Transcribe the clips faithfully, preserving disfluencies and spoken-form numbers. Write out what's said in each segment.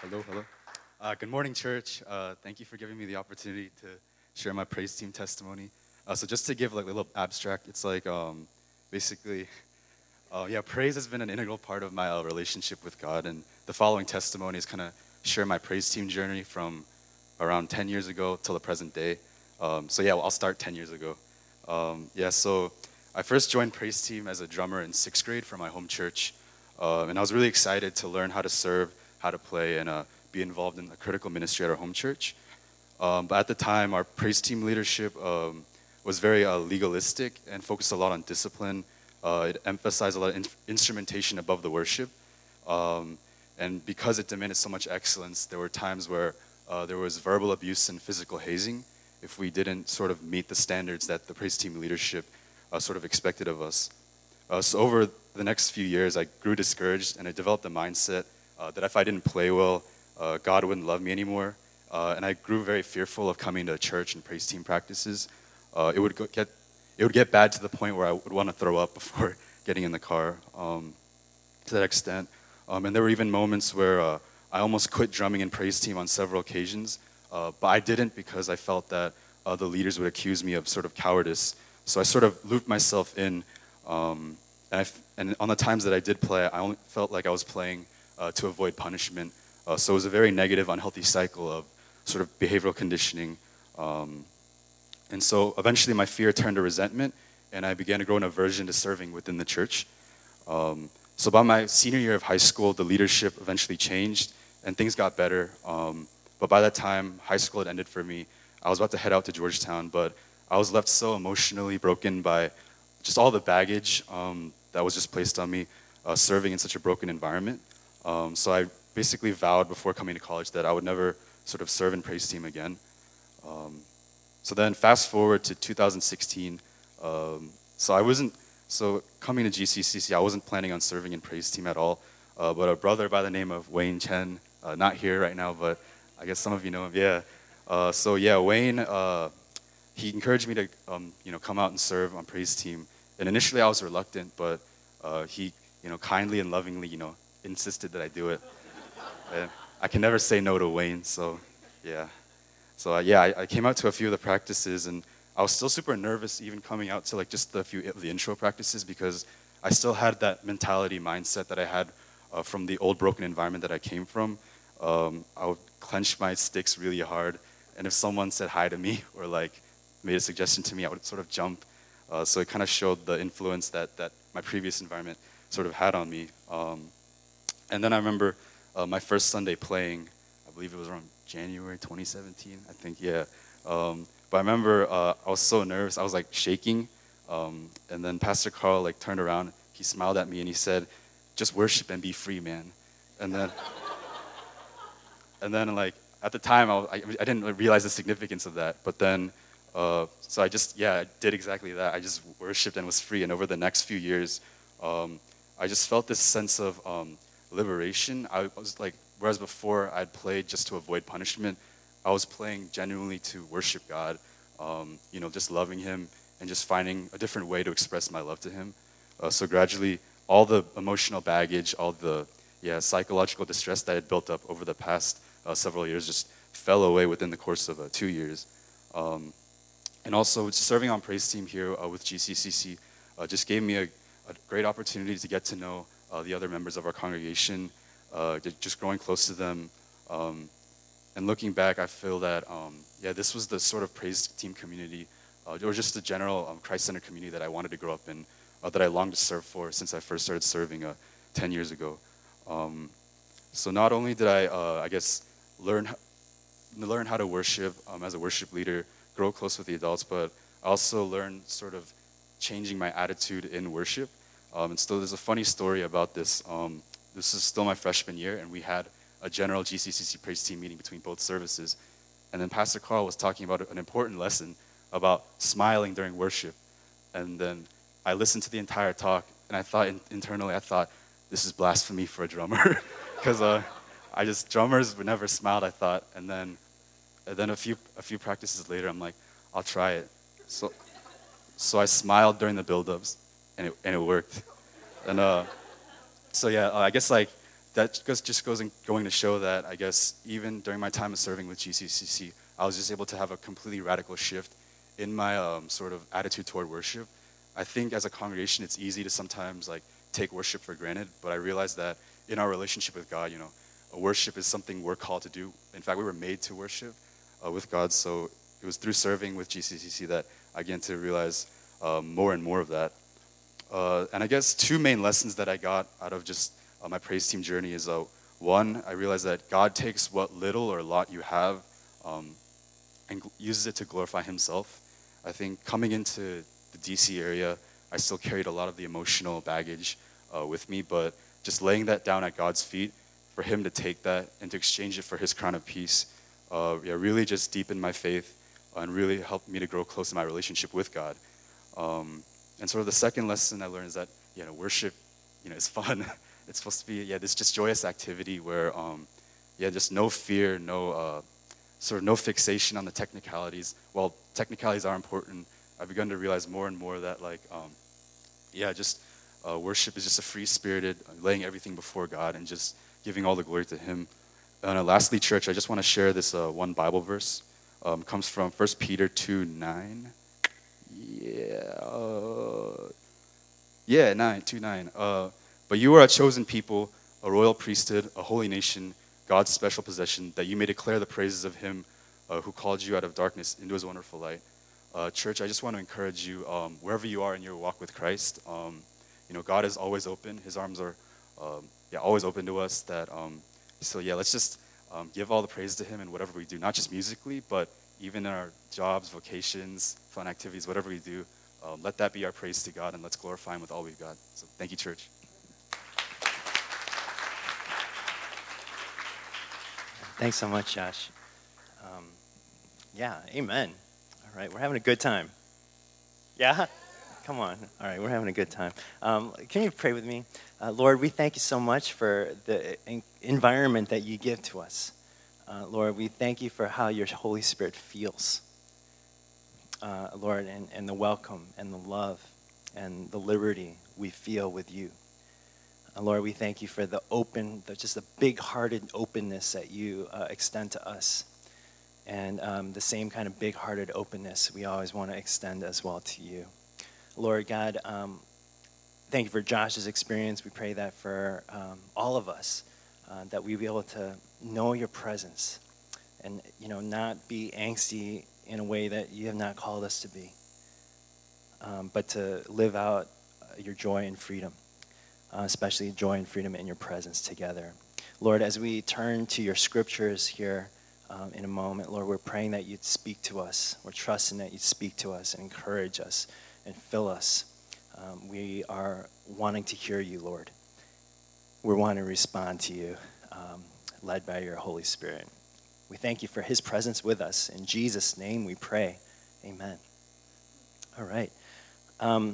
Hello, hello. Uh, good morning, church. Uh, thank you for giving me the opportunity to share my praise team testimony. Uh, so just to give like a little abstract, it's like um, basically, uh, yeah, praise has been an integral part of my uh, relationship with God, and the following testimony is kind of share my praise team journey from around ten years ago till the present day. Um, so yeah, well, I'll start ten years ago. Um, yeah, so I first joined praise team as a drummer in sixth grade for my home church, uh, and I was really excited to learn how to serve, how to play, and uh, be involved in the critical ministry at our home church. Um, but at the time, our praise team leadership um, was very uh, legalistic and focused a lot on discipline. Uh, it emphasized a lot of in- instrumentation above the worship. Um, and because it demanded so much excellence, there were times where uh, there was verbal abuse and physical hazing if we didn't sort of meet the standards that the praise team leadership uh, sort of expected of us. Uh, so over the next few years, I grew discouraged and I developed a mindset uh, that if I didn't play well, uh, God wouldn't love me anymore. Uh, and I grew very fearful of coming to church and praise team practices. Uh, it would go, get it would get bad to the point where I would want to throw up before getting in the car. Um, to that extent, um, and there were even moments where uh, I almost quit drumming and praise team on several occasions, uh, but I didn't because I felt that uh, the leaders would accuse me of sort of cowardice. So I sort of looped myself in, um, and, I f- and on the times that I did play, I only felt like I was playing uh, to avoid punishment. Uh, so it was a very negative, unhealthy cycle of sort of behavioral conditioning. Um, and so eventually my fear turned to resentment, and I began to grow an aversion to serving within the church. Um, so by my senior year of high school, the leadership eventually changed, and things got better. Um, but by that time, high school had ended for me. I was about to head out to Georgetown, but I was left so emotionally broken by just all the baggage um, that was just placed on me, uh, serving in such a broken environment. Um, so I basically vowed before coming to college that I would never sort of serve in praise team again. Um, so then fast forward to two thousand sixteen. Um, so I wasn't, so coming to G C C C, I wasn't planning on serving in praise team at all. Uh, but a brother by the name of Wayne Chen, uh, not here right now, but I guess some of you know him. Yeah. Uh, so yeah, Wayne, uh, he encouraged me to, um, you know, come out and serve on praise team. And initially I was reluctant, but uh, he, you know, kindly and lovingly, you know, insisted that I do it. And I can never say no to Wayne, so yeah. So uh, yeah, I, I came out to a few of the practices, and I was still super nervous even coming out to like just the few of the intro practices because I still had that mentality mindset that I had uh, from the old broken environment that I came from. Um, I would clench my sticks really hard, and if someone said hi to me or like made a suggestion to me, I would sort of jump. Uh, so it kind of showed the influence that that my previous environment sort of had on me. Um, and then I remember uh, my first Sunday playing. I believe it was around January twenty seventeen. I think, yeah. Um, but I remember uh, I was so nervous. I was like shaking. Um, and then Pastor Carl like turned around. He smiled at me and he said, "Just worship and be free, man." And then, and then like at the time, I, was, I, I didn't realize the significance of that. But then, uh, so I just yeah, I did exactly that. I just worshipped and was free. And over the next few years, um, I just felt this sense of um, liberation. I was like, whereas before I'd played just to avoid punishment, I was playing genuinely to worship God. Um, you know, just loving Him and just finding a different way to express my love to Him. Uh, so gradually, all the emotional baggage, all the yeah psychological distress that I had built up over the past uh, several years just fell away within the course of uh, two years. Um, and also, serving on praise team here uh, with G C C C uh, just gave me a, a great opportunity to get to know uh, the other members of our congregation, uh, just growing close to them. Um, and looking back, I feel that, um, yeah, this was the sort of praise team community, uh, or just the general um, Christ-centered community that I wanted to grow up in, uh, that I longed to serve for since I first started serving uh, ten years ago. Um, so not only did I, uh, I guess, learn learn how to worship um, as a worship leader, grow close with the adults, but I also learned sort of changing my attitude in worship. Um, and so there's a funny story about this. Um, this is still my freshman year, and we had a general G C C C praise team meeting between both services. And then Pastor Carl was talking about an important lesson about smiling during worship. And then I listened to the entire talk, and I thought in, internally, I thought, this is blasphemy for a drummer. Because uh, I just, drummers would never smiled, I thought. And then and then a few a few practices later, I'm like, I'll try it. So so I smiled during the build-ups, and it and it worked. And uh, so yeah, uh, I guess like that just just goes in, going to show that I guess even during my time of serving with G C C C, I was just able to have a completely radical shift in my um, sort of attitude toward worship. I think as a congregation, it's easy to sometimes like take worship for granted, but I realized that in our relationship with God, you know, uh, worship is something we're called to do. In fact, we were made to worship uh, with God, so it was through serving with G C C C that I began to realize um, more and more of that. Uh, and I guess two main lessons that I got out of just uh, my praise team journey is uh, one, I realized that God takes what little or lot you have um, and gl- uses it to glorify himself. I think coming into the D C area, I still carried a lot of the emotional baggage uh, with me, but just laying that down at God's feet, for him to take that and to exchange it for his crown of peace, uh, yeah, really just deepened my faith and really helped me to grow close in my relationship with God. Um, and sort of the second lesson I learned is that, you know, worship, you know, is fun. It's supposed to be, yeah, this just joyous activity where, um, yeah, just no fear, no, uh, sort of no fixation on the technicalities. While technicalities are important, I've begun to realize more and more that, like, um, yeah, just uh, worship is just a free-spirited, uh, laying everything before God and just giving all the glory to him. And uh, lastly, church, I just want to share this uh, one Bible verse. Um, comes from First Peter two nine. Yeah, uh, yeah, nine, two nine. Uh, but you are a chosen people, a royal priesthood, a holy nation, God's special possession, that you may declare the praises of him uh, who called you out of darkness into his wonderful light. Uh, church, I just want to encourage you, um, wherever you are in your walk with Christ, um, you know, God is always open. His arms are, um, yeah, always open to us. That, um, so yeah, let's just um, give all the praise to him in whatever we do, not just musically, but even in our jobs, vocations, fun activities, whatever we do. Um, let that be our praise to God, and let's glorify him with all we've got. So thank you, church. Thanks so much, Josh. Um, yeah, amen. All right, we're having a good time. Yeah? Come on. All right, we're having a good time. Um, can you pray with me? Uh, Lord, we thank you so much for the en- environment that you give to us. Uh, Lord, we thank you for how your Holy Spirit feels. Uh, Lord, and, and the welcome and the love and the liberty we feel with you. Uh, Lord, we thank you for the open, the, just the big-hearted openness that you uh, extend to us. And um, the same kind of big-hearted openness we always want to extend as well to you. Lord God, um, thank you for Josh's experience. We pray that for um, all of us, uh, that we be able to know your presence and, you know, not be angsty in a way that you have not called us to be, um, but to live out uh, your joy and freedom, uh, especially joy and freedom in your presence together. Lord, as we turn to your scriptures here um, in a moment, Lord, we're praying that you'd speak to us. We're trusting that you'd speak to us and encourage us and fill us. Um, we are wanting to hear you, Lord. We're wanting to respond to you, um, led by your Holy Spirit. We thank you for his presence with us. In Jesus' name we pray. Amen. All right. Um,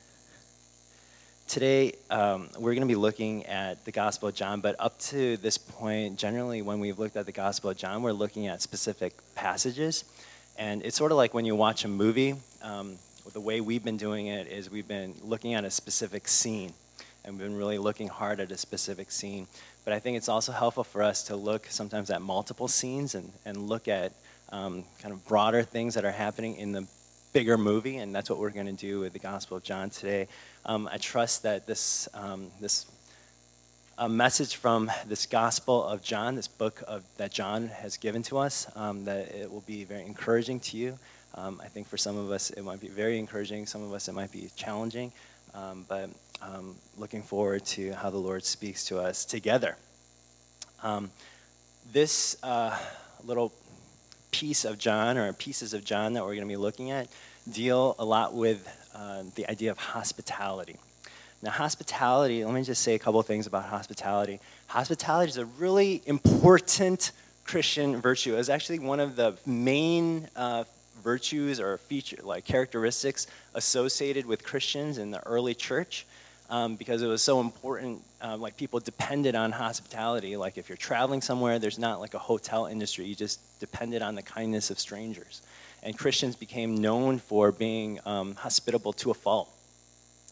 today, um, we're going to be looking at the Gospel of John, but up to this point, generally when we've looked at the Gospel of John, we're looking at specific passages. And it's sort of like when you watch a movie. Um, the way we've been doing it is we've been looking at a specific scene, and we've been really looking hard at a specific scene. But I think it's also helpful for us to look sometimes at multiple scenes and, and look at um, kind of broader things that are happening in the bigger movie, and that's what we're going to do with the Gospel of John today. Um, I trust that this um, this a message from this Gospel of John, this book of that John has given to us, um, that it will be very encouraging to you. Um, I think for some of us it might be very encouraging, some of us it might be challenging, um, but um, looking forward to how the Lord speaks to us together. Um, this uh, little piece of John, or pieces of John that we're going to be looking at, deal a lot with uh, the idea of hospitality. Now, hospitality, let me just say a couple of things about hospitality. Hospitality is a really important Christian virtue. It's actually one of the main uh, virtues or feature, like characteristics associated with Christians in the early church, um, because it was so important. Uh, like people depended on hospitality. Like if you're traveling somewhere, there's not like a hotel industry. You just depended on the kindness of strangers. And Christians became known for being um, hospitable to a fault.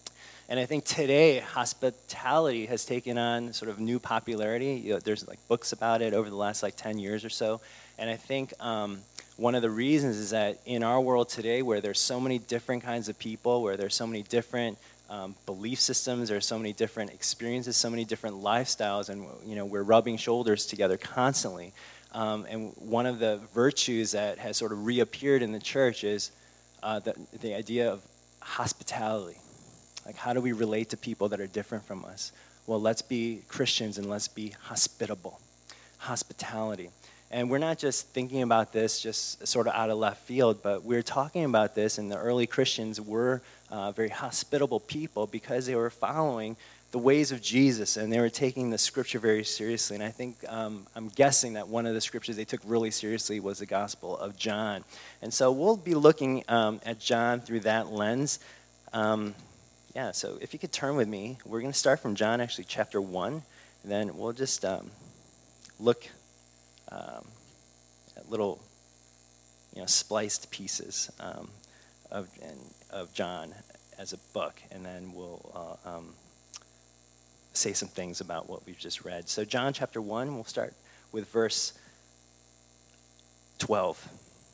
And I think today, hospitality has taken on sort of new popularity. You know, there's like books about it over the last like ten years or so. And I think um, one of the reasons is that in our world today, where there's so many different kinds of people, where there's so many different um, belief systems, there's so many different experiences, so many different lifestyles, and you know, we're rubbing shoulders together constantly. Um, and one of the virtues that has sort of reappeared in the church is uh, the, the idea of hospitality. Like, how do we relate to people that are different from us? Well, let's be Christians and let's be hospitable. Hospitality. And we're not just thinking about this just sort of out of left field, but we're talking about this, and the early Christians were uh, very hospitable people because they were following the ways of Jesus, and they were taking the scripture very seriously. And I think, um, I'm guessing that one of the scriptures they took really seriously was the Gospel of John. And so we'll be looking um, at John through that lens. Um, yeah, so if you could turn with me, we're going to start from John, actually, chapter one, and then we'll just um, look um, at little, you know, spliced pieces um, of, and, of John as a book, and then we'll uh, um, say some things about what we've just read. So John chapter one, we'll start with verse twelve.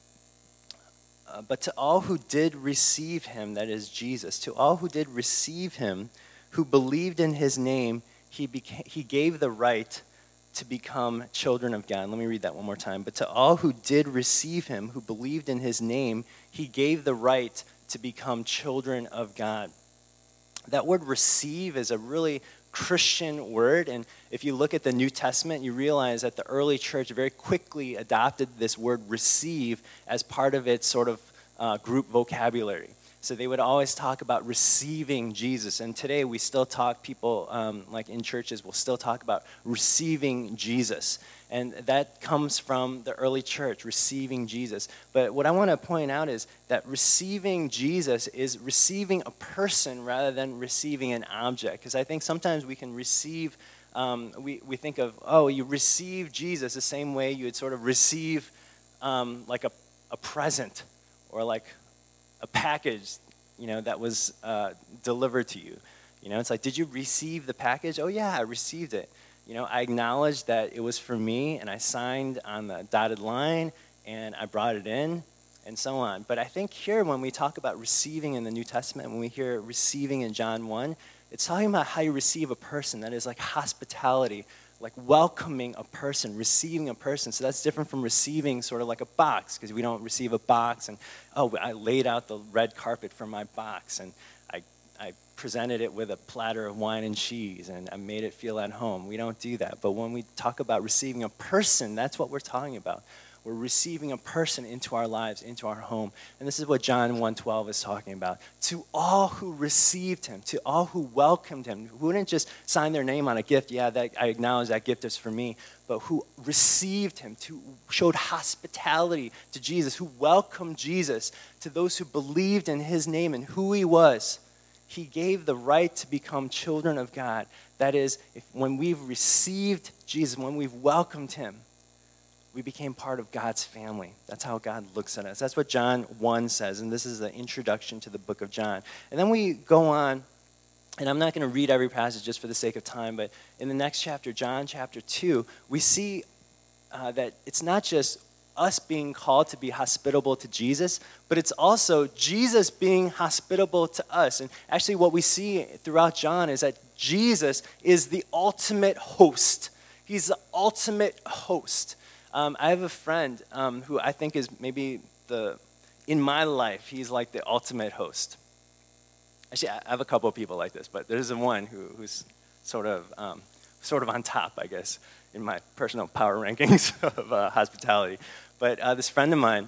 Uh, but to all who did receive him, that is Jesus, to all who did receive him, who believed in his name, he beca- he gave the right to become children of God. Let me read that one more time. But to all who did receive him, who believed in his name, he gave the right to become children of God. That word receive is a really Christian word, and if you look at the New Testament, you realize that the early church very quickly adopted this word receive as part of its sort of uh, group vocabulary. So they would always talk about receiving Jesus, and today we still talk, people um, like in churches will still talk about receiving Jesus, and that comes from the early church, receiving Jesus. But what I want to point out is that receiving Jesus is receiving a person rather than receiving an object, because I think sometimes we can receive, um, we, we think of, oh, you receive Jesus the same way you would sort of receive um, like a, a present or like a package, you know, that was uh, delivered to you. You know, it's like, did you receive the package? Oh, yeah, I received it. You know, I acknowledged that it was for me, and I signed on the dotted line, and I brought it in, and so on. But I think here, when we talk about receiving in the New Testament, when we hear receiving in John one, it's talking about how you receive a person. That is like hospitality, like welcoming a person, receiving a person. So that's different from receiving sort of like a box, because we don't receive a box and, oh, I laid out the red carpet for my box, and I, I presented it with a platter of wine and cheese, and I made it feel at home. We don't do that. But when we talk about receiving a person, that's what we're talking about. We're receiving a person into our lives, into our home. And this is what John one twelve is talking about. To all who received him, to all who welcomed him, who wouldn't just sign their name on a gift, yeah, that, I acknowledge that gift is for me, but who received him, who showed hospitality to Jesus, who welcomed Jesus, to those who believed in his name and who he was, he gave the right to become children of God. That is, if, when we've received Jesus, when we've welcomed him, we became part of God's family. That's how God looks at us. That's what John one says, and this is the introduction to the book of John. And then we go on, and I'm not going to read every passage just for the sake of time, but in the next chapter, John chapter two, we see uh, that it's not just us being called to be hospitable to Jesus, but it's also Jesus being hospitable to us. And actually what we see throughout John is that Jesus is the ultimate host. He's the ultimate host. Um, I have a friend um, who I think is maybe the, in my life, he's like the ultimate host. Actually, I have a couple of people like this, but there's the one who, who's sort of, um, sort of on top, I guess, in my personal power rankings of uh, hospitality. But uh, this friend of mine,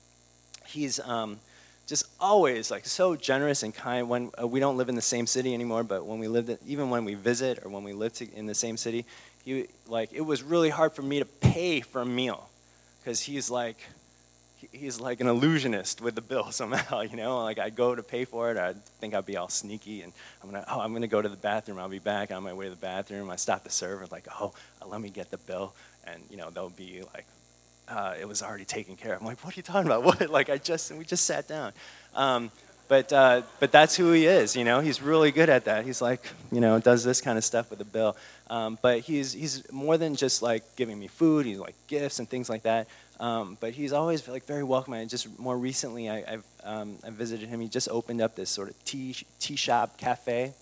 he's um, just always like so generous and kind. When uh, we don't live in the same city anymore, but when we lived, in, even when we visit or when we live to, in the same city, he like it was really hard for me to pay for a meal, because he's like he, he's like an illusionist with the bill somehow, you know. Like I'd go to pay for it, I'd think I'd be all sneaky, and I'm gonna oh I'm gonna go to the bathroom. I'll be back on my way to the bathroom. I stop the server, like oh let me get the bill, and you know they'll be like. Uh, it was already taken care of. I'm like, what are you talking about? What? Like, I just, we just sat down. Um, but uh, but that's who he is. You know, he's really good at that. He's like, you know, does this kind of stuff with a bill. Um, but he's he's more than just like giving me food. He's like gifts and things like that. Um, but he's always like very welcoming. And just more recently, I, I've um, I visited him. He just opened up this sort of tea tea shop cafe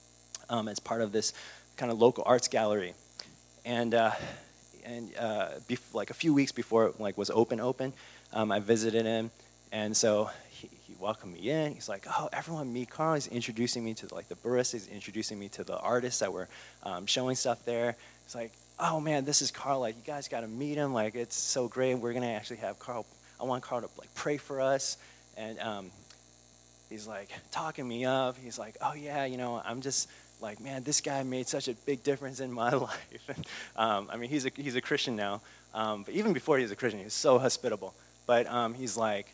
um, as part of this kind of local arts gallery, and uh, and uh, bef- like a few weeks before it like was open open, um, I visited him, and so he, he welcomed me in. He's like, "Oh, everyone meet Carl." He's introducing me to like the baristas, he's introducing me to the artists that were um, showing stuff there. It's like, "Oh man, this is Carl. Like, you guys got to meet him. Like, it's so great. We're gonna actually have Carl. I want Carl to like pray for us." And um, he's like talking me up. He's like, "Oh yeah, you know, I'm just like, man, this guy made such a big difference in my life." And, um, I mean, he's a he's a Christian now, um, but even before he was a Christian, he was so hospitable. But um, he's like,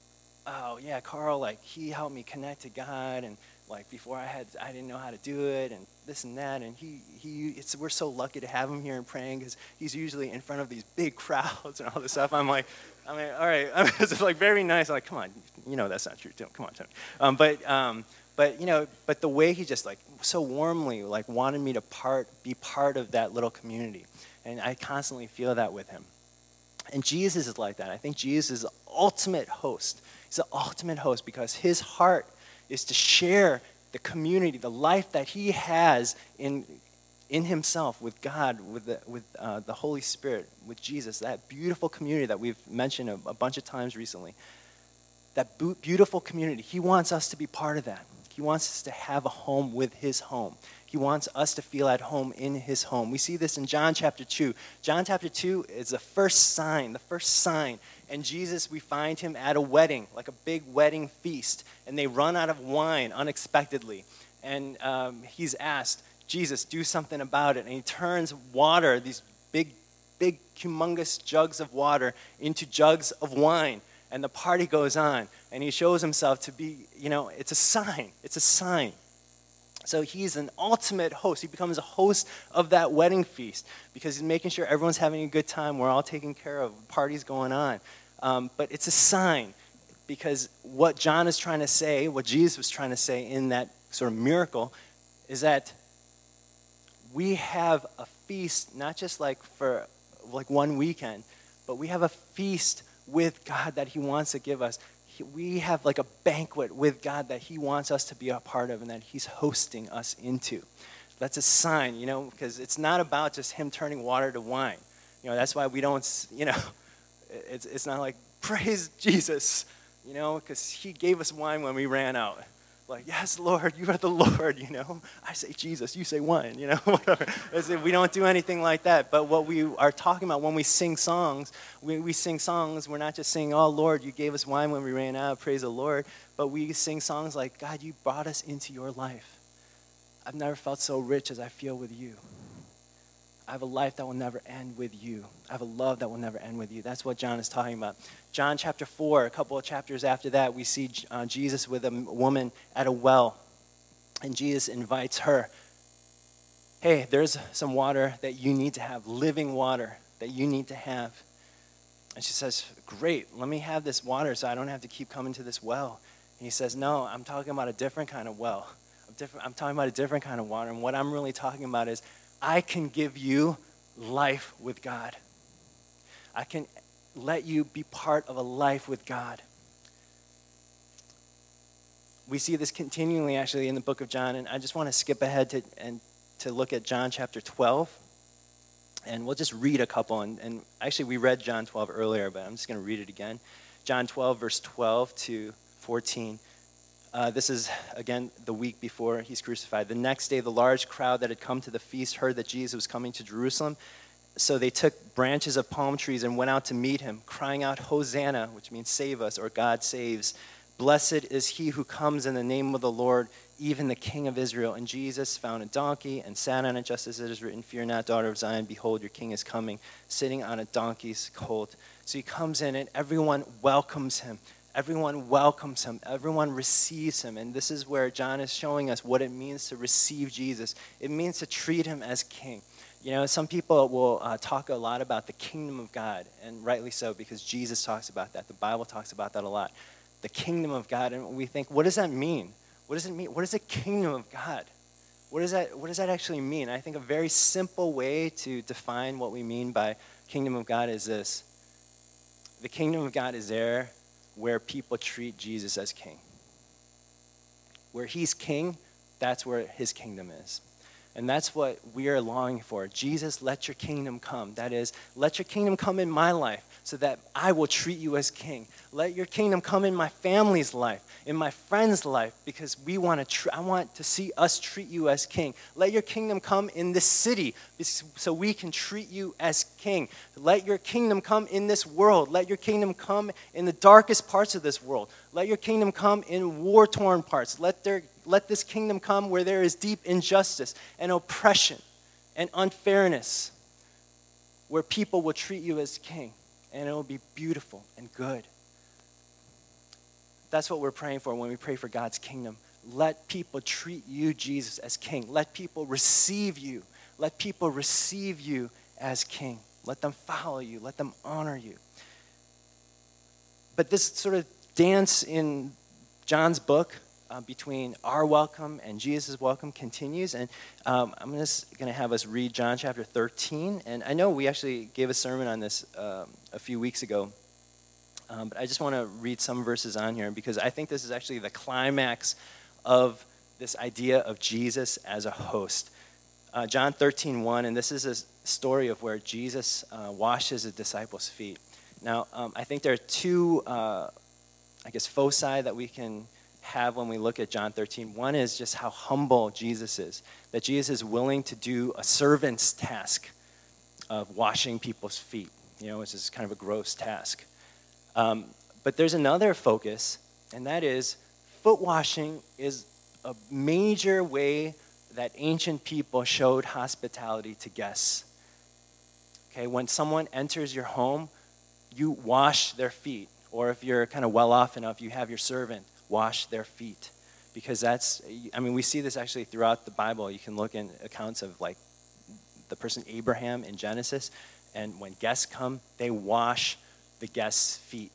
"Oh yeah, Carl. Like, he helped me connect to God, and like before I had I didn't know how to do it, and this and that, and he he it's we're so lucky to have him here and praying because he's usually in front of these big crowds and all this stuff." I'm like, I mean, all right, I mean, it's like very nice. I'm like, come on, you know that's not true. Come on, Tony. Um, but um, but you know, but the way he just like so warmly like wanted me to part be part of that little community, and I constantly feel that with him. And Jesus is like that. I think Jesus is the ultimate host. He's the ultimate host because his heart is to share the community, the life that he has in in himself with God, with the, with uh, the Holy Spirit, with Jesus, that beautiful community that we've mentioned a, a bunch of times recently. That bu- beautiful community, he wants us to be part of that. He wants us to have a home with his home. He wants us to feel at home in his home. We see this in John chapter two. John chapter two is the first sign, the first sign. And Jesus, we find him at a wedding, like a big wedding feast. And they run out of wine unexpectedly. And um, he's asked, "Jesus, do something about it." And he turns water, these big, big, humongous jugs of water, into jugs of wine. And the party goes on. And he shows himself to be, you know, it's a sign. It's a sign. So he's an ultimate host. He becomes a host of that wedding feast because he's making sure everyone's having a good time. We're all taken care of. Party's going on. Um, but it's a sign because what John is trying to say, what Jesus was trying to say in that sort of miracle is that we have a feast, not just like for like one weekend, but we have a feast with God that he wants to give us. We have like a banquet with God that he wants us to be a part of and that he's hosting us into. That's a sign, you know, because it's not about just him turning water to wine. You know, that's why we don't, you know, it's it's not like, praise Jesus, you know, because he gave us wine when we ran out. Like, yes, Lord, you are the Lord, you know. I say Jesus, you say wine, you know, whatever. We don't do anything like that. But what we are talking about when we sing songs, we, we sing songs, we're not just saying, "Oh, Lord, you gave us wine when we ran out, praise the Lord." But we sing songs like, "God, you brought us into your life. I've never felt so rich as I feel with you. I have a life that will never end with you. I have a love that will never end with you." That's what John is talking about. John chapter four, a couple of chapters after that, we see uh, Jesus with a woman at a well. And Jesus invites her, "Hey, there's some water that you need to have, living water that you need to have." And she says, "Great, let me have this water so I don't have to keep coming to this well." And he says, "No, I'm talking about a different kind of well. I'm, different, I'm talking about a different kind of water. And what I'm really talking about is I can give you life with God. I can let you be part of a life with God." We see this continually actually in the book of John, and I just want to skip ahead to and to look at John chapter twelve. And we'll just read a couple, and, and actually we read John twelve earlier, but I'm just going to read it again. John twelve, verse twelve to fourteen. Uh, this is, again, the week before he's crucified. "The next day, the large crowd that had come to the feast heard that Jesus was coming to Jerusalem. So they took branches of palm trees and went out to meet him, crying out, 'Hosanna,' which means save us, or God saves. 'Blessed is he who comes in the name of the Lord, even the King of Israel.' And Jesus found a donkey and sat on it, just as it is written, 'Fear not, daughter of Zion, behold, your king is coming, sitting on a donkey's colt.'" So he comes in and everyone welcomes him. Everyone welcomes him. Everyone receives him. And this is where John is showing us what it means to receive Jesus. It means to treat him as king. You know, some people will uh, talk a lot about the kingdom of God, and rightly so, because Jesus talks about that. The Bible talks about that a lot. the kingdom of God, and we think, what does that mean? What does it mean? What is the kingdom of God? What does that, what does that actually mean? I think a very simple way to define what we mean by kingdom of God is this. The kingdom of God is there where people treat Jesus as king. Where he's king, that's where his kingdom is. And that's what we are longing for. Jesus, let your kingdom come. That is, let your kingdom come in my life so that I will treat you as king. Let your kingdom come in my family's life, in my friend's life, because we want to. Tr- I want to see us treat you as king. Let your kingdom come in this city so we can treat you as king. Let your kingdom come in this world. Let your kingdom come in the darkest parts of this world. Let your kingdom come in war-torn parts. Let there Let this kingdom come where there is deep injustice and oppression and unfairness, where people will treat you as king, and it will be beautiful and good. That's what we're praying for when we pray for God's kingdom. Let people treat you, Jesus, as king. Let people receive you. Let people receive you as king. Let them follow you. Let them honor you. But this sort of dance in John's book, Uh, between our welcome and Jesus' welcome continues. And um, I'm just going to have us read John chapter thirteen. And I know we actually gave a sermon on this um, a few weeks ago. Um, but I just want to read some verses on here because I think this is actually the climax of this idea of Jesus as a host. Uh, John thirteen one, and this is a story of where Jesus uh, washes his disciples' feet. Now, um, I think there are two, uh, I guess, foci that we can have when we look at John thirteen. One is just how humble Jesus is, that Jesus is willing to do a servant's task of washing people's feet, you know, which is kind of a gross task. Um, but there's another focus, and that is foot washing is a major way that ancient people showed hospitality to guests. Okay, when someone enters your home, you wash their feet, or if you're kind of well off enough, you have your servant wash their feet, because that's, I mean, we see this actually throughout the Bible. You can look in accounts of like the person Abraham in Genesis, and when guests come, they wash the guests' feet.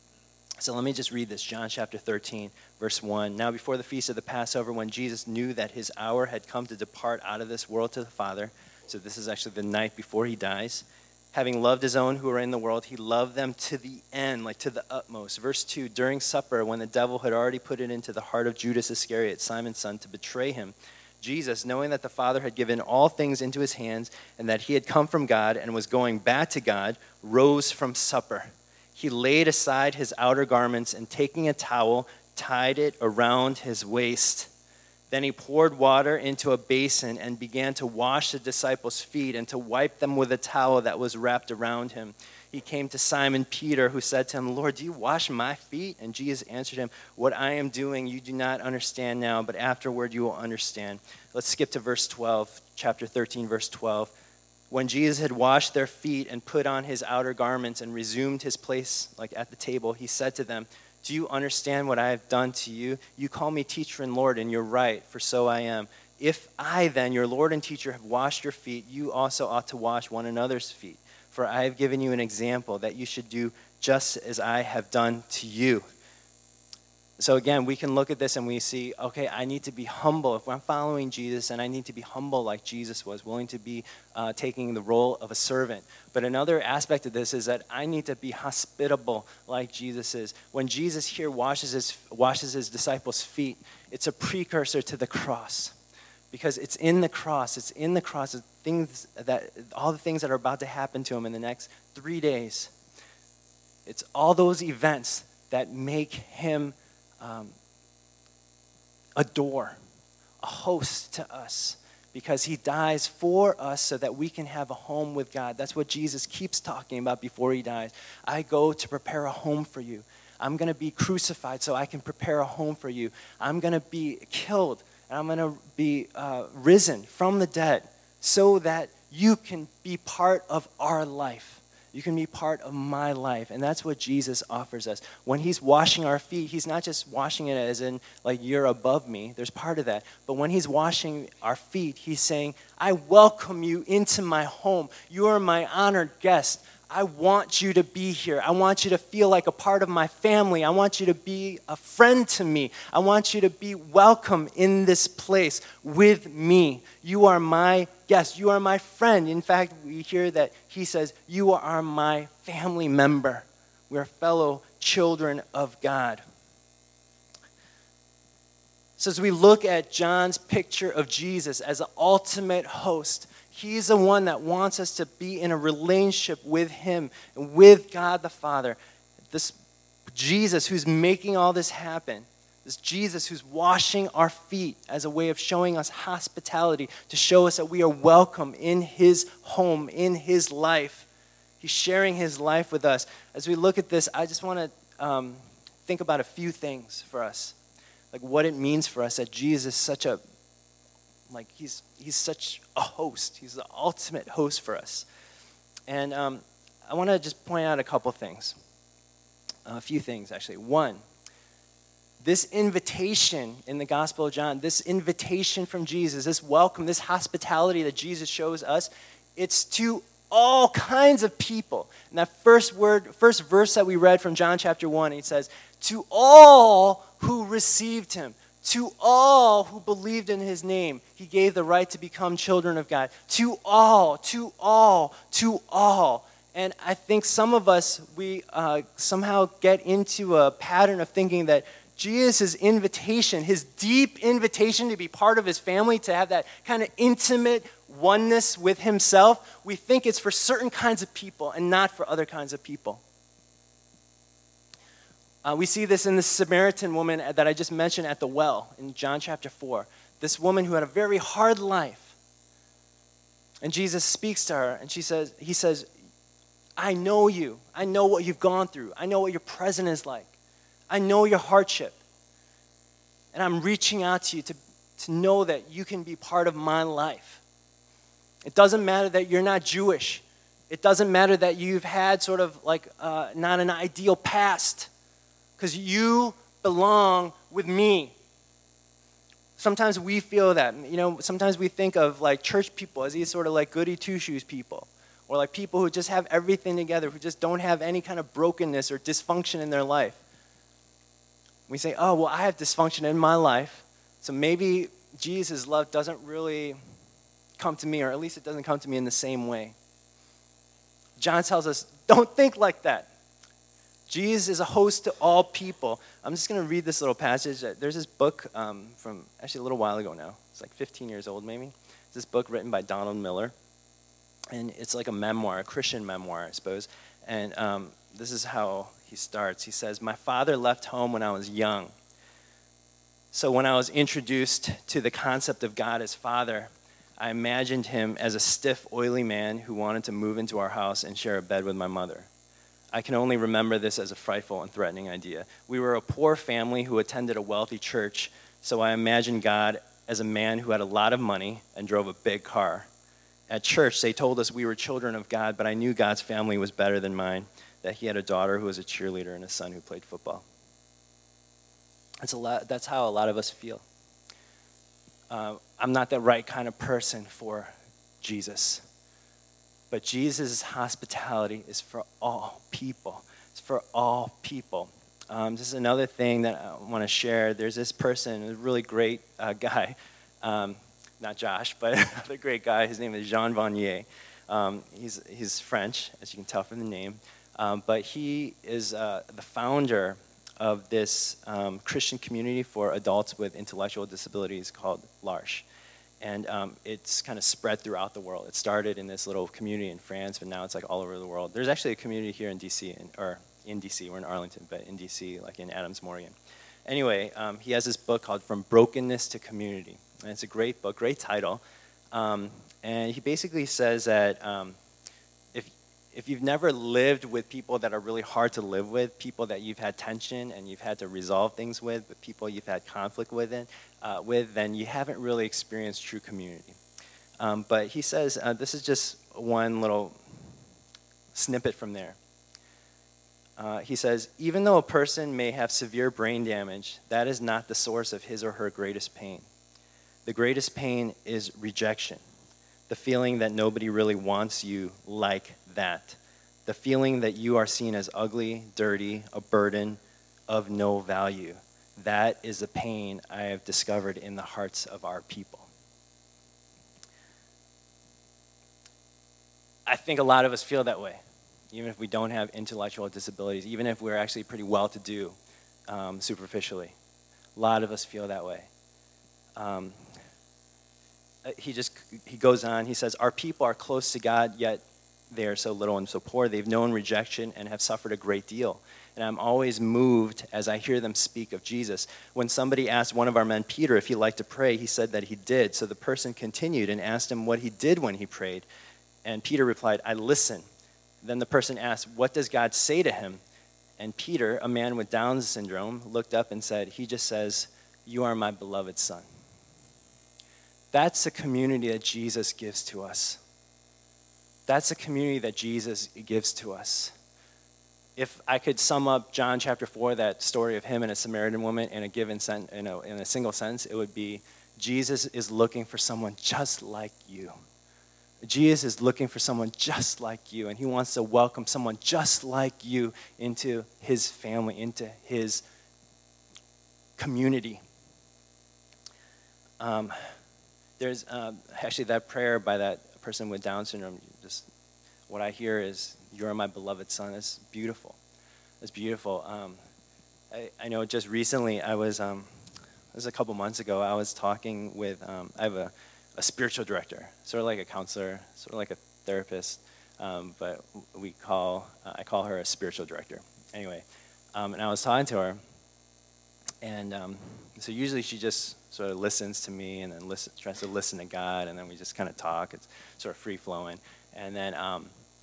So let me just read this, John chapter thirteen, verse one. Now before the feast of the Passover, when Jesus knew that his hour had come to depart out of this world to the Father, so this is actually the night before he dies, having loved his own who were in the world, he loved them to the end, like to the utmost. Verse two, during supper, when the devil had already put it into the heart of Judas Iscariot, Simon's son, to betray him, Jesus, knowing that the Father had given all things into his hands and that he had come from God and was going back to God, rose from supper. He laid aside his outer garments and taking a towel, tied it around his waist. Then he poured water into a basin and began to wash the disciples' feet and to wipe them with a towel that was wrapped around him. He came to Simon Peter, who said to him, Lord, do you wash my feet? And Jesus answered him, what I am doing you do not understand now, but afterward you will understand. Let's skip to verse twelve, chapter thirteen, verse twelve. When Jesus had washed their feet and put on his outer garments and resumed his place like at the table, he said to them, do you understand what I have done to you? You call me teacher and Lord, and you're right, for so I am. If I then, your Lord and teacher, have washed your feet, you also ought to wash one another's feet. For I have given you an example that you should do just as I have done to you. So again, we can look at this and we see, okay, I need to be humble. If I'm following Jesus, and I need to be humble like Jesus was, willing to be uh, taking the role of a servant. But another aspect of this is that I need to be hospitable like Jesus is. When Jesus here washes his, washes his disciples' feet, it's a precursor to the cross. Because it's in the cross, it's in the cross, the things that, all the things that are about to happen to him in the next three days. It's all those events that make him Um, a door, a host to us, because he dies for us so that we can have a home with God. That's what Jesus keeps talking about before he dies. I go to prepare a home for you. I'm going to be crucified so I can prepare a home for you. I'm going to be killed, and I'm going to be uh, risen from the dead so that you can be part of our life. You can be part of my life. And that's what Jesus offers us. When he's washing our feet, he's not just washing it as in, like, you're above me. There's part of that. But when he's washing our feet, he's saying, I welcome you into my home. You are my honored guest. I want you to be here. I want you to feel like a part of my family. I want you to be a friend to me. I want you to be welcome in this place with me. You are my guest. You are my friend. In fact, we hear that he says, you are my family member. We are fellow children of God. So as we look at John's picture of Jesus as the ultimate host, he's the one that wants us to be in a relationship with him and with God the Father. This Jesus who's making all this happen, this Jesus who's washing our feet as a way of showing us hospitality, to show us that we are welcome in his home, in his life. He's sharing his life with us. As we look at this, I just want to um, think about a few things for us. Like what it means for us that Jesus is such a, like he's he's such a host. He's the ultimate host for us. And um, I want to just point out a couple things. A few things, actually. One, this invitation in the Gospel of John, this invitation from Jesus, this welcome, this hospitality that Jesus shows us, it's to all kinds of people. And that first word, first verse that we read from John chapter one, it says, to all who received him, to all who believed in his name, he gave the right to become children of God. To all, to all, to all. And I think some of us, we uh, somehow get into a pattern of thinking that Jesus' invitation, his deep invitation to be part of his family, to have that kind of intimate oneness with himself, we think it's for certain kinds of people and not for other kinds of people. Uh, we see this in the Samaritan woman that I just mentioned at the well in John chapter four. This woman who had a very hard life. And Jesus speaks to her and she says, he says, I know you. I know what you've gone through. I know what your present is like. I know your hardship. And I'm reaching out to you to, to know that you can be part of my life. It doesn't matter that you're not Jewish. It doesn't matter that you've had sort of like uh, not an ideal past. Because you belong with me. Sometimes we feel that. You know, sometimes we think of like church people as these sort of like goody two-shoes people. Or like people who just have everything together, who just don't have any kind of brokenness or dysfunction in their life. We say, oh, well, I have dysfunction in my life, so maybe Jesus' love doesn't really come to me, or at least it doesn't come to me in the same way. John tells us, don't think like that. Jesus is a host to all people. I'm just going to read this little passage. There's this book um, from actually a little while ago now. It's like fifteen years old maybe. It's this book written by Donald Miller. And it's like a memoir, a Christian memoir, I suppose. And um, this is how he starts. He says, my father left home when I was young. So when I was introduced to the concept of God as Father, I imagined him as a stiff, oily man who wanted to move into our house and share a bed with my mother. I can only remember this as a frightful and threatening idea. We were a poor family who attended a wealthy church, so I imagined God as a man who had a lot of money and drove a big car. At church, they told us we were children of God, but I knew God's family was better than mine, that he had a daughter who was a cheerleader and a son who played football. That's, a lot, that's how a lot of us feel. Uh, I'm not the right kind of person for Jesus. But Jesus' hospitality is for all people. It's for all people. Um, this is another thing that I want to share. There's this person, a really great uh, guy, um, not Josh, but another great guy. His name is Jean Vanier. Um, he's, he's French, as you can tell from the name. Um, but he is uh, the founder of this um, Christian community for adults with intellectual disabilities called L'Arche. And um, it's kind of spread throughout the world. It started in this little community in France, but now it's like all over the world. There's actually a community here in D C, in, or in D C, we're in Arlington, but in D C, like in Adams Morgan. Anyway, um, he has this book called From Brokenness to Community. And it's a great book, great title. Um, and he basically says that um, if, if you've never lived with people that are really hard to live with, people that you've had tension and you've had to resolve things with, but people you've had conflict with, it, uh, with then you haven't really experienced true community. Um, but he says, uh, this is just one little snippet from there. Uh, he says, even though a person may have severe brain damage, that is not the source of his or her greatest pain. The greatest pain is rejection, the feeling that nobody really wants you like that, the feeling that you are seen as ugly, dirty, a burden, of no value. That is the pain I have discovered in the hearts of our people. I think a lot of us feel that way, even if we don't have intellectual disabilities, even if we're actually pretty well-to-do um, superficially. A lot of us feel that way. Um, he just, he goes on, he says, our people are close to God, yet they are so little and so poor. They've known rejection and have suffered a great deal. And I'm always moved as I hear them speak of Jesus. When somebody asked one of our men, Peter, if he liked to pray, he said that he did. So the person continued and asked him what he did when he prayed. And Peter replied, I listen. Then the person asked, what does God say to him? And Peter, a man with Down syndrome, looked up and said, he just says, you are my beloved son. That's a community that Jesus gives to us. That's a community that Jesus gives to us. If I could sum up John chapter four, that story of him and a Samaritan woman in a given sen- in a, in a single sentence, it would be, Jesus is looking for someone just like you. Jesus is looking for someone just like you, and he wants to welcome someone just like you into his family, into his community. Um, there's um, actually that prayer by that person with Down syndrome, just what I hear is, you're my beloved son. It's beautiful. It's beautiful. Um, I, I know just recently I was, um, it was a couple months ago, I was talking with, um, I have a a spiritual director, sort of like a counselor, sort of like a therapist, um, but we call, uh, I call her a spiritual director. Anyway, um, and I was talking to her, and um, so usually she just sort of listens to me and then listen, tries to listen to God, and then we just kind of talk. It's sort of free-flowing. And then um,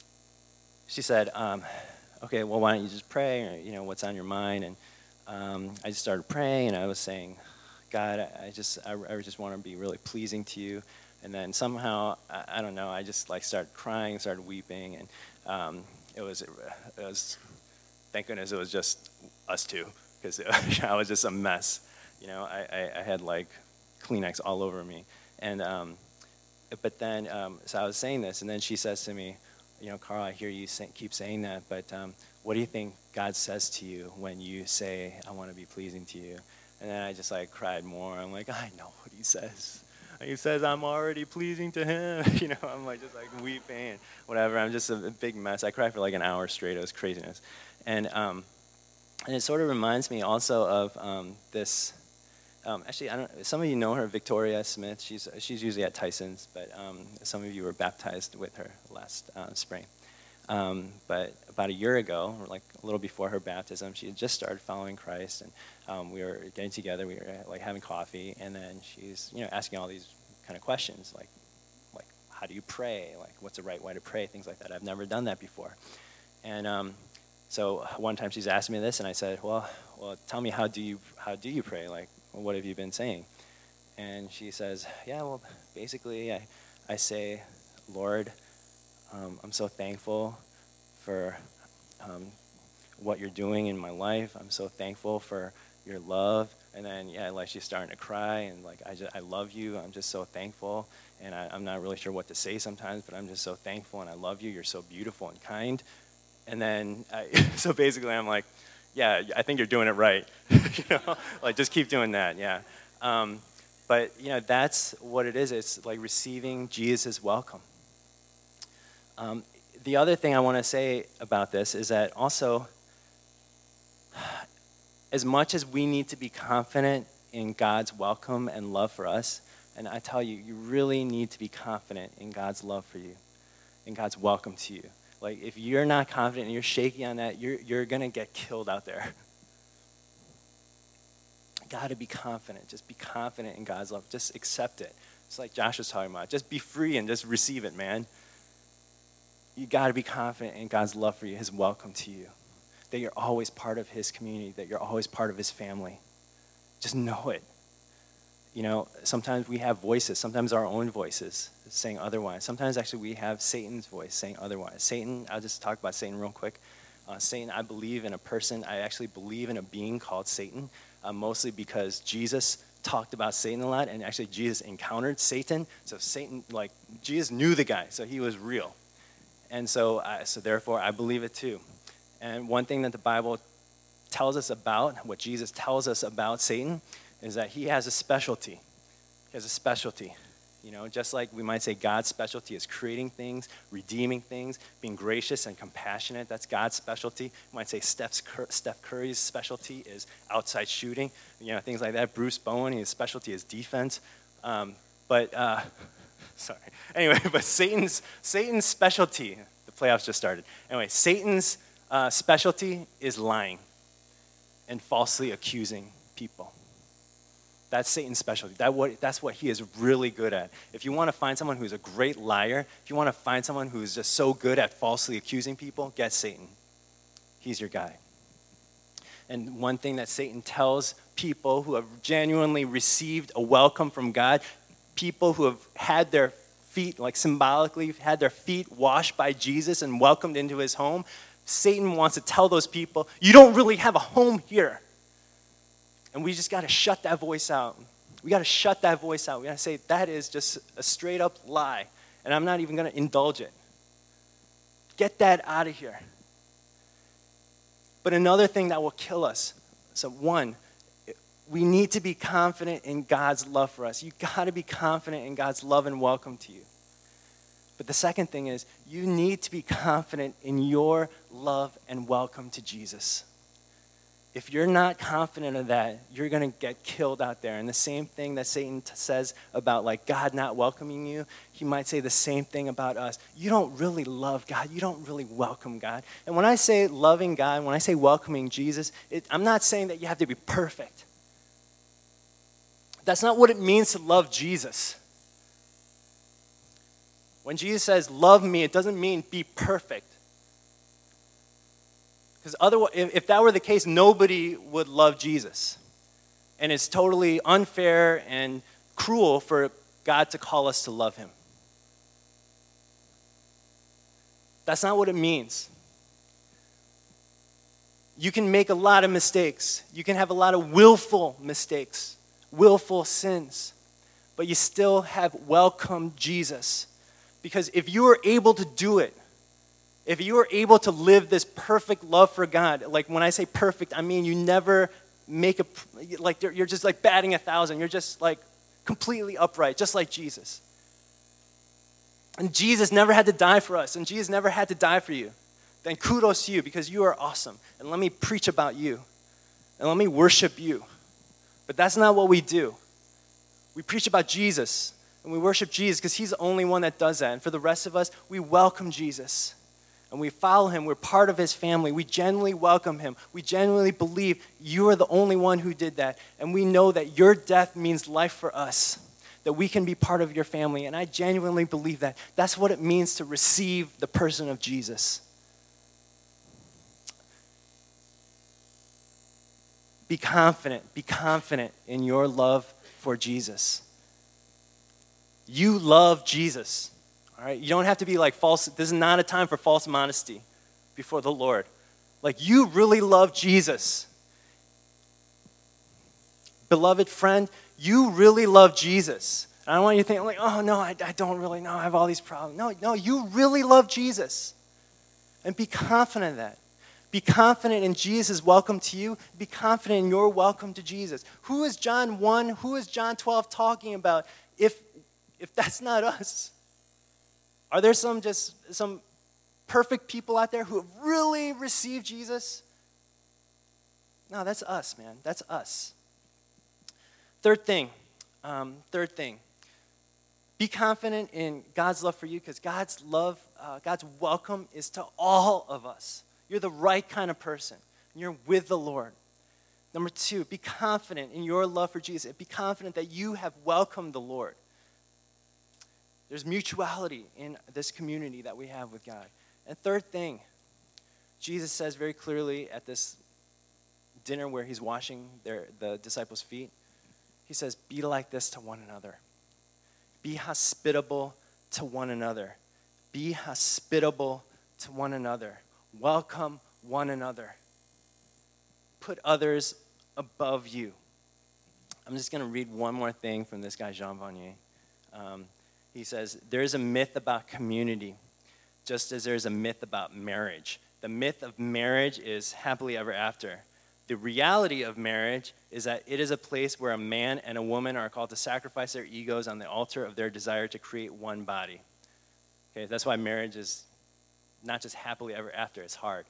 she said, um, okay, well, why don't you just pray, or, you know, what's on your mind? And um, I just started praying, and I was saying, God, I just I, I just want to be really pleasing to you. And then somehow, I, I don't know, I just like started crying, started weeping, and um, it was it was thank goodness it was just us two, because I was just a mess. You know, I, I, I had like Kleenex all over me. And um, but then um, so I was saying this, and then she says to me, you know, Carl, I hear you say, keep saying that, but um, what do you think God says to you when you say, I want to be pleasing to you? And then I just like cried more. I'm like, I know what he says. He says I'm already pleasing to him. You know, I'm like just like weeping, whatever. I'm just a big mess. I cried for like an hour straight. It was craziness. And um, and it sort of reminds me also of um, this. Um, actually, I don't. Some of you know her, Victoria Smith. She's she's usually at Tyson's, but um, some of you were baptized with her last uh, spring. Um, but about a year ago, or like a little before her baptism, she had just started following Christ, and um, we were getting together, we were like having coffee, and then she's, you know, asking all these kind of questions, like, like how do you pray, like what's the right way to pray, things like that. I've never done that before, and um, so one time she's asked me this, and I said, well, well, tell me how do you how do you pray, like what have you been saying? And she says, yeah, well, basically, I I say, Lord, Um, I'm so thankful for um, what you're doing in my life. I'm so thankful for your love. And then, yeah, like she's starting to cry, and like, I just, I love you. I'm just so thankful. And I, I'm not really sure what to say sometimes, but I'm just so thankful, and I love you. You're so beautiful and kind. And then, I, so basically, I'm like, yeah, I think you're doing it right. You know, like just keep doing that. Yeah. Um, but you know, that's what it is. It's like receiving Jesus' welcome. Um, the other thing I want to say about this is that also, as much as we need to be confident in God's welcome and love for us, and I tell you, you really need to be confident in God's love for you, in God's welcome to you. Like, if you're not confident and you're shaky on that, you're, you're going to get killed out there. Got to be confident. Just be confident in God's love. Just accept it. It's like Josh was talking about. Just be free and just receive it, man. You got to be confident in God's love for you, his welcome to you, that you're always part of his community, that you're always part of his family. Just know it. You know, sometimes we have voices, sometimes our own voices saying otherwise. Sometimes actually we have Satan's voice saying otherwise. Satan, I'll just talk about Satan real quick. Uh, Satan, I believe in a person, I actually believe in a being called Satan, uh, mostly because Jesus talked about Satan a lot, and actually Jesus encountered Satan. So Satan, like, Jesus knew the guy, so he was real. And so, I, so therefore, I believe it too. And one thing that the Bible tells us about, what Jesus tells us about Satan, is that he has a specialty. He has a specialty. You know, just like we might say God's specialty is creating things, redeeming things, being gracious and compassionate. That's God's specialty. You might say Steph's Cur- Steph Curry's specialty is outside shooting, you know, things like that. Bruce Bowen, his specialty is defense. Um, but, uh, sorry. Anyway, but Satan's, Satan's specialty, the playoffs just started. Anyway, Satan's uh, specialty is lying and falsely accusing people. That's Satan's specialty. That what, that's what he is really good at. If you want to find someone who's a great liar, if you want to find someone who's just so good at falsely accusing people, get Satan. He's your guy. And one thing that Satan tells people who have genuinely received a welcome from God, people who have had their feet, like symbolically, had their feet washed by Jesus and welcomed into his home, Satan wants to tell those people, you don't really have a home here. And we just got to shut that voice out. We got to shut that voice out. We got to say, that is just a straight up lie. And I'm not even going to indulge it. Get that out of here. But another thing that will kill us. So one, we need to be confident in God's love for us. You got to be confident in God's love and welcome to you. But the second thing is, you need to be confident in your love and welcome to Jesus. If you're not confident of that, you're going to get killed out there. And the same thing that Satan t- says about like God not welcoming you, he might say the same thing about us. You don't really love God. You don't really welcome God. And when I say loving God, when I say welcoming Jesus, it, I'm not saying that you have to be perfect. That's not what it means to love Jesus. When Jesus says, love me, it doesn't mean be perfect. Because otherwise, if that were the case, nobody would love Jesus. And it's totally unfair and cruel for God to call us to love him. That's not what it means. You can make a lot of mistakes. You can have a lot of willful mistakes, willful sins. But you still have welcomed Jesus. Because if you are able to do it, if you are able to live this perfect love for God, like when I say perfect, I mean you never make a, like you're just like batting a thousand. You're just like completely upright, just like Jesus. And Jesus never had to die for us, and Jesus never had to die for you. Then kudos to you, because you are awesome. And let me preach about you. And let me worship you. But that's not what we do. We preach about Jesus, and we worship Jesus because he's the only one that does that. And for the rest of us, we welcome Jesus. And we follow him. We're part of his family. We genuinely welcome him. We genuinely believe you are the only one who did that. And we know that your death means life for us, that we can be part of your family. And I genuinely believe that. That's what it means to receive the person of Jesus. Be confident. Be confident in your love for Jesus. You love Jesus. All right, you don't have to be like false. This is not a time for false modesty before the Lord. Like, you really love Jesus. Beloved friend, you really love Jesus. I don't want you to think like, oh no, I, I don't really know. I have all these problems. No, no, you really love Jesus. And be confident of that. Be confident in Jesus' welcome to you. Be confident in your welcome to Jesus. Who is John one? Who is John twelve talking about if if that's not us? Are there some just some perfect people out there who have really received Jesus? No, that's us, man. That's us. Third thing, um, third thing. Be confident in God's love for you, because God's love, uh, God's welcome is to all of us. You're the right kind of person. You're with the Lord. Number two, be confident in your love for Jesus. Be confident that you have welcomed the Lord. There's mutuality in this community that we have with God. And third thing, Jesus says very clearly at this dinner where he's washing their, the disciples' feet, he says, be like this to one another. Be hospitable to one another. Be hospitable to one another. Welcome one another. Put others above you. I'm just going to read one more thing from this guy, Jean Vanier. Um, He says, there's a myth about community just as there's a myth about marriage. The myth of marriage is happily ever after. The reality of marriage is that it is a place where a man and a woman are called to sacrifice their egos on the altar of their desire to create one body. Okay, that's why marriage is not just happily ever after, it's hard.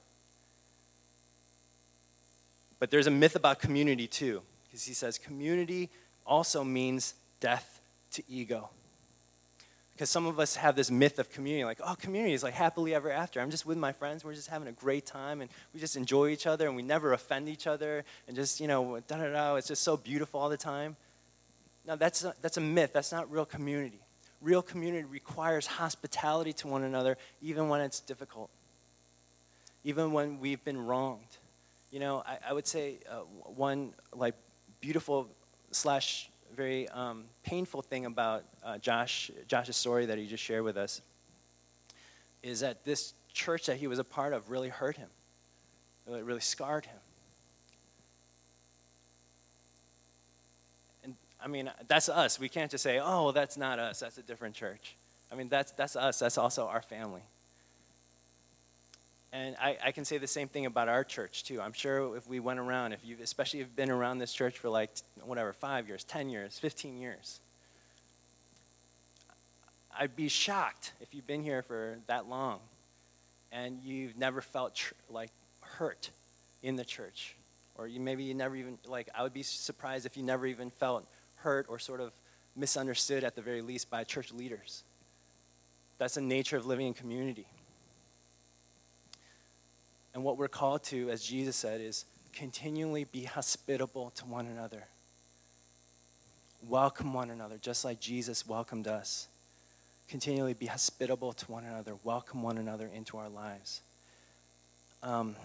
But there's a myth about community too, because he says community also means death to ego. Because some of us have this myth of community, like, oh, community is like happily ever after. I'm just with my friends, we're just having a great time, and we just enjoy each other, and we never offend each other, and just, you know, da-da-da, it's just so beautiful all the time. No, that's a, that's a myth. That's not real community. Real community requires hospitality to one another, even when it's difficult, even when we've been wronged. You know, I, I would say uh, one, like, beautiful slash very um, painful thing about uh, Josh, Josh's story that he just shared with us is that this church that he was a part of really hurt him. It really scarred him. And I mean, that's us. We can't just say, oh, well, that's not us. That's a different church. I mean, that's that's us. That's also our family. And I, I can say the same thing about our church, too. I'm sure if we went around, if you, especially if you've been around this church for like, whatever, five years, ten years, fifteen years, I'd be shocked if you've been here for that long and you've never felt tr- like hurt in the church. Or you maybe you never even, like, I would be surprised if you never even felt hurt or sort of misunderstood at the very least by church leaders. That's the nature of living in community. And what we're called to, as Jesus said, is continually be hospitable to one another. Welcome one another, just like Jesus welcomed us. Continually be hospitable to one another. Welcome one another into our lives. Um,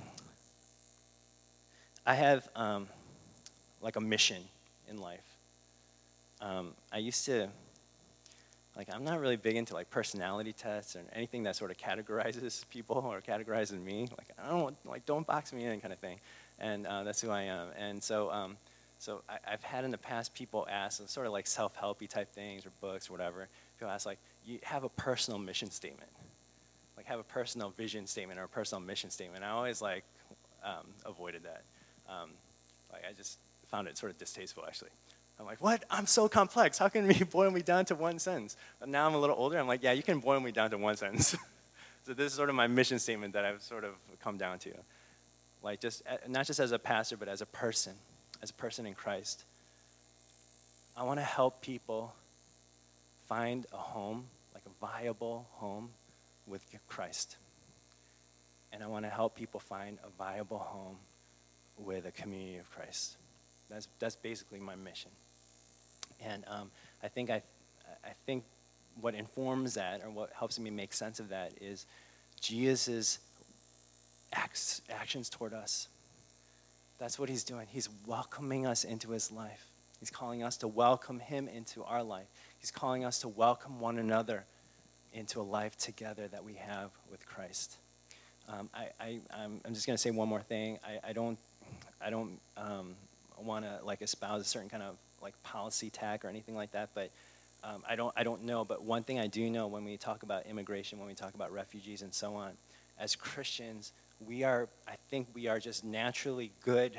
I have um, like a mission in life. Um, I used to, like, I'm not really big into like personality tests or anything that sort of categorizes people or categorizes me. Like, I don't want, like, don't box me in kind of thing. And uh, that's who I am. And so, um, so I, I've had in the past people ask, sort of like self-helpy type things or books or whatever. People ask, like, you have a personal mission statement, like have a personal vision statement or a personal mission statement. I always like um, avoided that. Um, like I just found it sort of distasteful, actually. I'm like, what? I'm so complex. How can you boil me down to one sentence? But now I'm a little older. I'm like, yeah, you can boil me down to one sentence. So this is sort of my mission statement that I've sort of come down to. Like just, not just as a pastor, but as a person, as a person in Christ. I want to help people find a home, like a viable home with Christ. And I want to help people find a viable home with a community of Christ. That's that's basically my mission. And um, I think I, I think what informs that, or what helps me make sense of that, is Jesus' acts, actions toward us. That's what he's doing. He's welcoming us into his life. He's calling us to welcome him into our life. He's calling us to welcome one another into a life together that we have with Christ. Um, I, I, I'm, I'm just going to say one more thing. I, I don't, I don't um, want to like espouse a certain kind of like policy tack or anything like that, but um, I don't, I don't know. But one thing I do know when we talk about immigration, when we talk about refugees and so on, as Christians, we are, I think we are just naturally good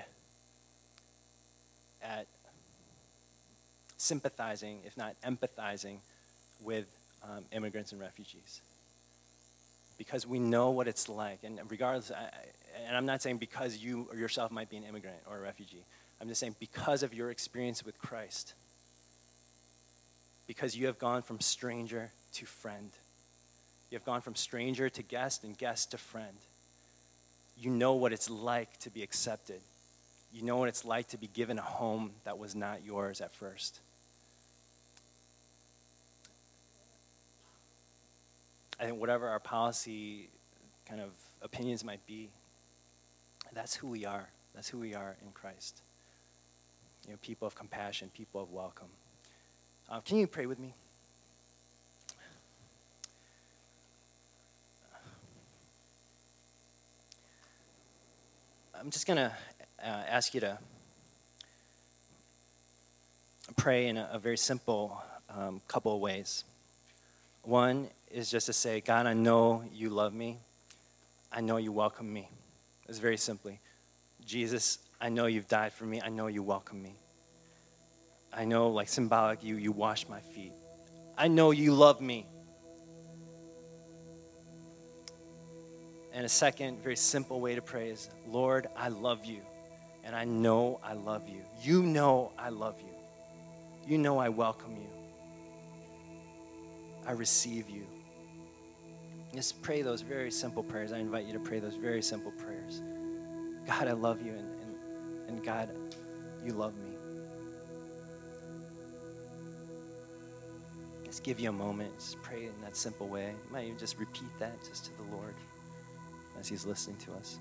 at sympathizing, if not empathizing, with um, immigrants and refugees. Because we know what it's like, and regardless, I, and I'm not saying because you or yourself might be an immigrant or a refugee. I'm just saying because of your experience with Christ, because you have gone from stranger to friend. You have gone from stranger to guest and guest to friend. You know what it's like to be accepted. You know what it's like to be given a home that was not yours at first. I think whatever our policy kind of opinions might be, that's who we are. That's who we are in Christ. You know, people of compassion, people of welcome. Uh, can you pray with me? I'm just going to uh, ask you to pray in a, a very simple um, couple of ways. One is just to say, God, I know you love me. I know you welcome me. It's very simply, Jesus, I know you've died for me. I know you welcome me. I know, like symbolic, you, you wash my feet. I know you love me. And a second, very simple way to pray is, Lord, I love you. And I know I love you. You know I love you. You know I welcome you. I receive you. Just pray those very simple prayers. I invite you to pray those very simple prayers. God, I love you, and, and, and God, you love me. Just give you a moment. Just pray in that simple way. You might even just repeat that just to the Lord as he's listening to us.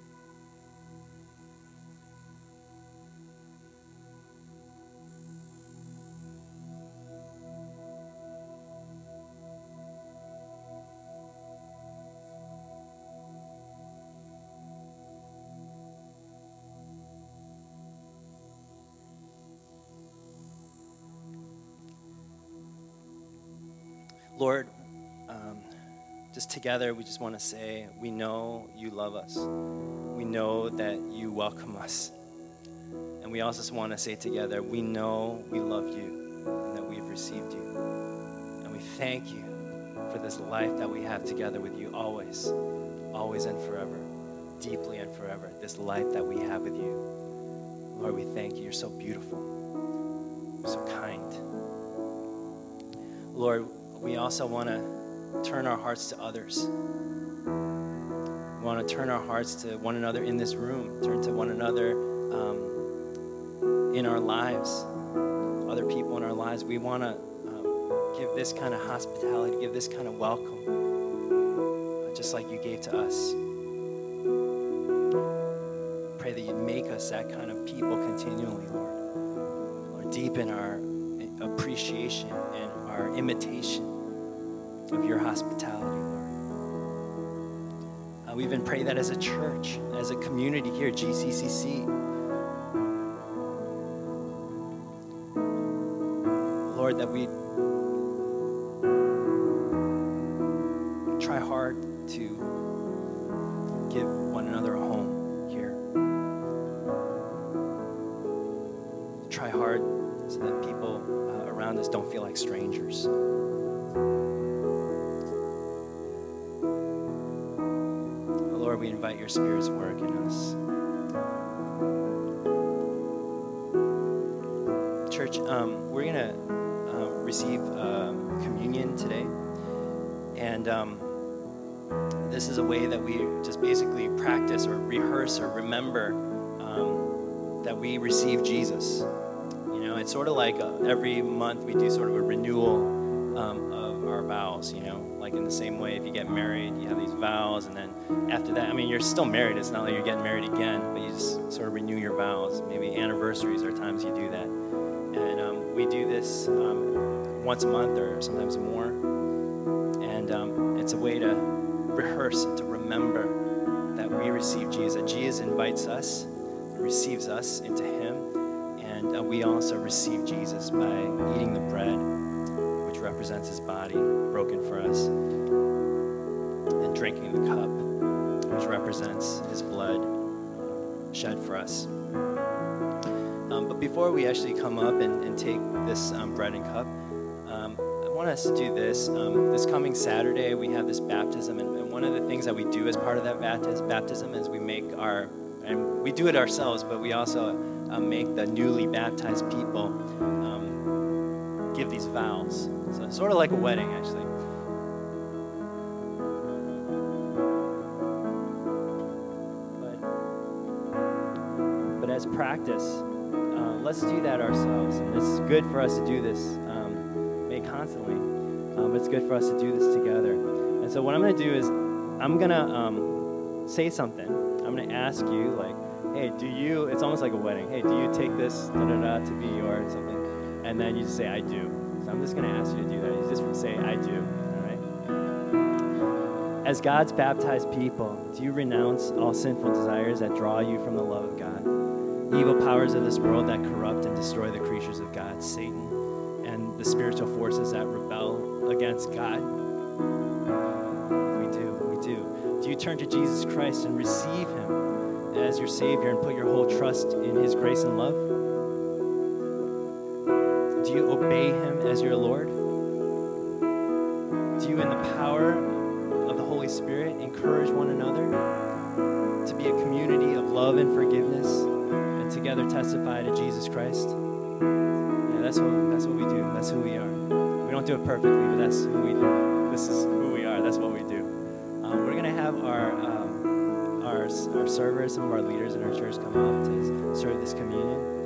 Lord, um, just together, we just want to say, we know you love us. We know that you welcome us. And we also just want to say together, we know we love you and that we've received you. And we thank you for this life that we have together with you always, always and forever, deeply and forever, this life that we have with you. Lord, we thank you. You're so beautiful, so kind. Lord, we also want to turn our hearts to others. We want to turn our hearts to one another in this room, turn to one another um, in our lives, other people in our lives. We want to um, give this kind of hospitality, give this kind of welcome, uh, just like you gave to us. Pray that you'd make us that kind of people continually, Lord. Lord, deepen our appreciation and our imitation of your hospitality, Lord. Uh, we even pray that as a church, as a community here at G C C C. Lord, that we try hard to give one another a home here. Try hard so that people uh, around us don't feel like strangers. Lord, we invite your Spirit's work in us. Church, um, we're going to uh, receive uh, communion today. And um, this is a way that we just basically practice or rehearse or remember um, that we receive Jesus. You know, it's sort of like uh, every month we do sort of a renewal um, of our vows, you know. Like in the same way, if you get married, you have these vows, and then after that, I mean, you're still married. It's not like you're getting married again, but you just sort of renew your vows. Maybe anniversaries are times you do that. And um, we do this um, once a month or sometimes more. And um, it's a way to rehearse and to remember that we receive Jesus, that Jesus invites us, receives us into him, and uh, we also receive Jesus by eating the bread, which represents his body broken for us, and drinking the cup, which represents his blood shed for us. Um, but before we actually come up and, and take this um, bread and cup, um, I want us to do this. Um, this coming Saturday, we have this baptism, and, and one of the things that we do as part of that baptism, baptism is we make our, and we do it ourselves, but we also uh, make the newly baptized people um, give these vows. So it's sort of like a wedding, actually. But, but as practice, uh, let's do that ourselves. And it's good for us to do this, um, maybe constantly, um, but it's good for us to do this together. And so what I'm going to do is I'm going to um, say something. I'm going to ask you, like, hey, do you, it's almost like a wedding. Hey, do you take this da-da-da to be yours, something? And then you just say, I do. So I'm just going to ask you to do that. You just say, I do, all right? As God's baptized people, do you renounce all sinful desires that draw you from the love of God? Evil powers of this world that corrupt and destroy the creatures of God, Satan, and the spiritual forces that rebel against God. We do, we do. Do you turn to Jesus Christ and receive him as your Savior and put your whole trust in his grace and love? Do you obey him as your Lord? Do you, in the power of the Holy Spirit, encourage one another to be a community of love and forgiveness and together testify to Jesus Christ? Yeah, that's what, that's what we do. That's who we are. We don't do it perfectly, but that's who we do. This is who we are. That's what we do. Um, we're going to have our, um, our, our servers, some of our leaders in our church come up to serve this communion.